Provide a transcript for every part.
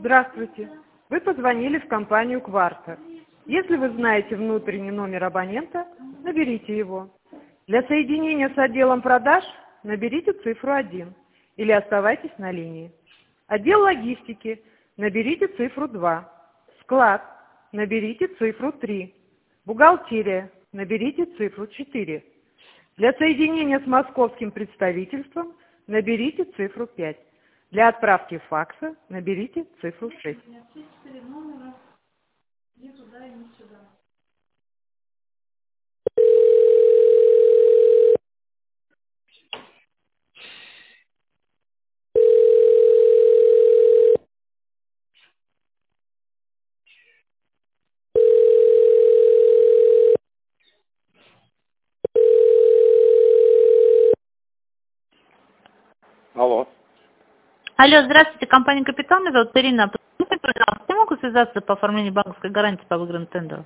Здравствуйте. Вы позвонили в компанию «Кварта». Если вы знаете внутренний номер абонента, наберите его. Для соединения с отделом продаж наберите цифру 1 или оставайтесь на линии. Отдел логистики наберите цифру 2. Склад наберите цифру 3. Бухгалтерия наберите цифру 4. Для соединения с московским представительством наберите цифру 5. Для отправки факса наберите цифру 6. Алло. Алло, здравствуйте, компания «Капитан», меня зовут Ирина. Подскажите, пожалуйста, я могу связаться по оформлению банковской гарантии по выигранному тендеру?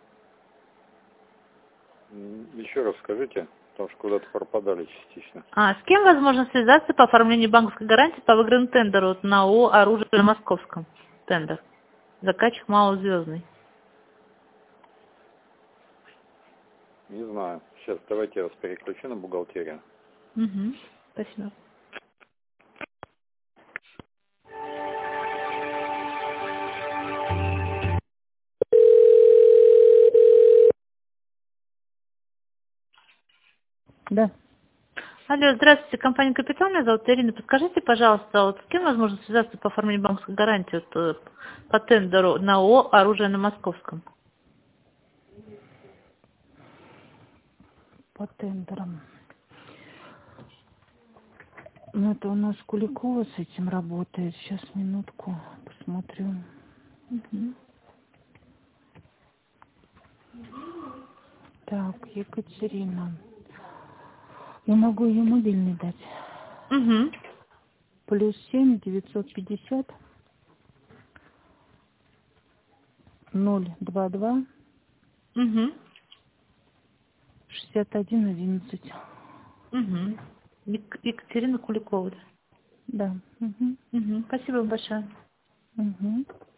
Еще раз скажите, потому что куда-то пропадали частично. С кем возможно связаться по оформлению банковской гарантии по выигранному тендеру на ООО «Оружие на Московском»? Тендер. Заказчик малозвездный. Не знаю. Сейчас давайте я вас переключу на бухгалтерию. Угу. Спасибо. Да. Алло, здравствуйте, компания «Капитан», меня зовут Ирина. Подскажите, пожалуйста, с кем возможно связаться по оформлению банковской гарантии по тендеру на ООО «Оружие на Московском»? По тендерам. Ну, это у нас Куликова с этим работает. Сейчас, минутку, посмотрю. Угу. Так, Екатерина. Я могу ее мобильный дать. Угу. +7 950 022 Угу. 61 11. Угу. Екатерина Куликова. Да. Угу. Угу. Спасибо большое. Угу.